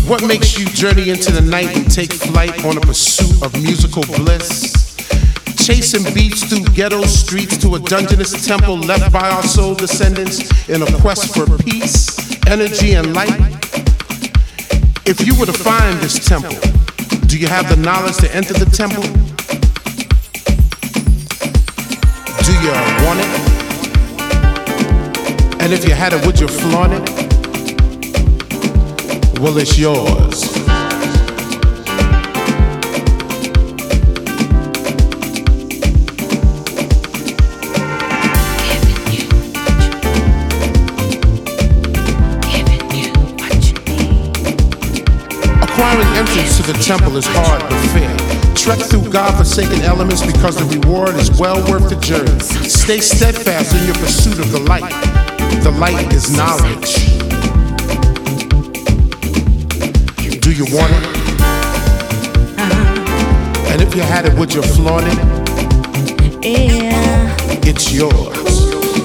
What makes you journey into the night and take flight on a pursuit of musical bliss? Chasing beats through ghetto streets to a dungeonous temple left by our soul descendants in a quest for peace, energy, and light. If you were to find this temple, do you have the knowledge to enter the temple? Do you want it? And if you had it, would you flaunt it? Well, it's yours. Acquiring entrance to the temple is hard but fair. Trek through God-forsaken elements because the reward is well worth the journey. Stay steadfast in your pursuit of the light. The light is knowledge. Do you want it? And if you had it, would you flaunt it? Yeah. It's yours.